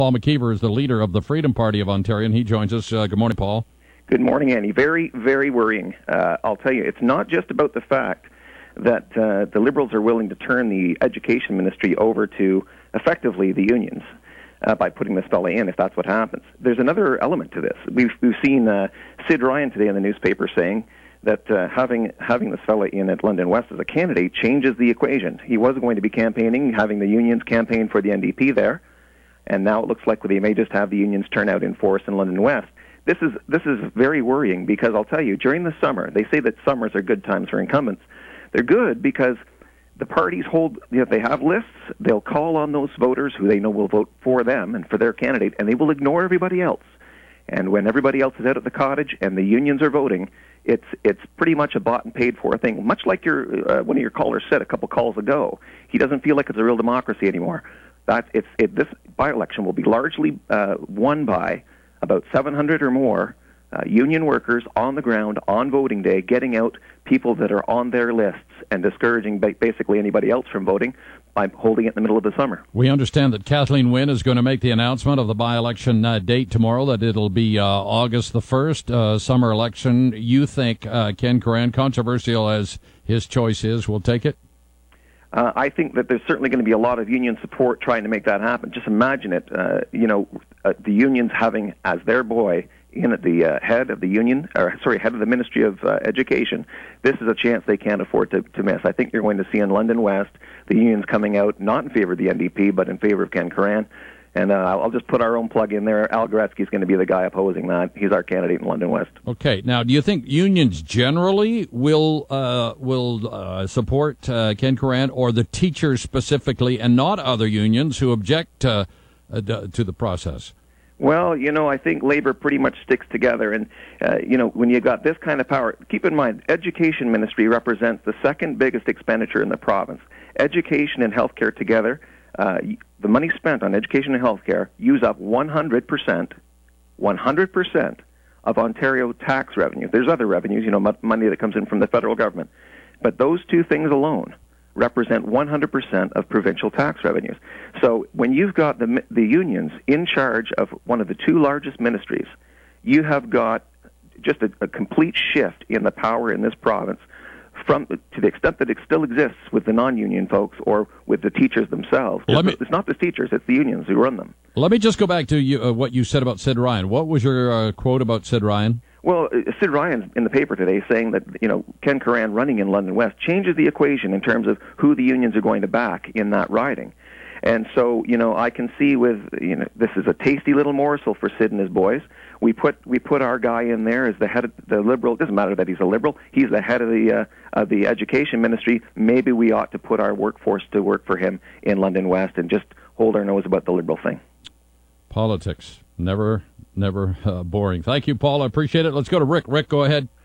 Paul McKeever is the leader of the Freedom Party of Ontario, and he joins us. Good morning, Paul. Good morning, Andy. Very, very worrying. I'll tell you, it's not just about the fact that the Liberals are willing to turn the education ministry over to, effectively, the unions by putting this fella in, if that's what happens. There's another element to this. We've seen Sid Ryan today in the newspaper saying that having this fella in at London West as a candidate changes the equation. He was going to be campaigning, having the unions campaign for the NDP there, and now it looks like they may just have the unions turn out in force in London West. This is very worrying because I'll tell you, during the summer, they say that summers are good times for incumbents. They're good because the parties they have lists, they'll call on those voters who they know will vote for them and for their candidate, and they will ignore everybody else. And when everybody else is out at the cottage and the unions are voting, it's pretty much a bought and paid for thing. Much like one of your callers said a couple calls ago, he doesn't feel like it's a real democracy anymore. This by-election will be largely won by about 700 or more union workers on the ground on voting day, getting out people that are on their lists and discouraging basically anybody else from voting by holding it in the middle of the summer. We understand that Kathleen Wynne is going to make the announcement of the by-election date tomorrow, that it'll be August the 1st, summer election. You think Ken Coran, controversial as his choice is, will take it? I think that there's certainly going to be a lot of union support trying to make that happen. Just imagine it, the unions having as their boy in at the head of the head of the Ministry of Education. This is a chance they can't afford to miss. I think you're going to see in London West the unions coming out not in favor of the NDP but in favor of Ken Coran. And I'll just put our own plug in there. Al Goretzky's going to be the guy opposing that. He's our candidate in London West. Okay. Now, do you think unions generally will support Ken Coran, or the teachers specifically, and not other unions who object to the process? Well, I think labor pretty much sticks together. And, when you got this kind of power, keep in mind, education ministry represents the second biggest expenditure in the province. Education and healthcare together, the money spent on education and healthcare use up 100% of Ontario tax revenue. There's other revenues, money that comes in from the federal government. But those two things alone represent 100% of provincial tax revenues. So when you've got the unions in charge of one of the two largest ministries, you have got just a complete shift in the power in this province, to the extent that it still exists with the non-union folks or with the teachers themselves. It's not the teachers, it's the unions who run them. Let me just go back to what you said about Sid Ryan. What was your quote about Sid Ryan? Well, Sid Ryan's in the paper today saying that, Ken Coran running in London West changes the equation in terms of who the unions are going to back in that riding. And so, I can see this is a tasty little morsel for Sid and his boys. We put our guy in there as the head of the Liberal. It doesn't matter that he's a Liberal. He's the head of the education ministry. Maybe we ought to put our workforce to work for him in London West and just hold our nose about the Liberal thing. Politics. Never boring. Thank you, Paul. I appreciate it. Let's go to Rick. Rick, go ahead.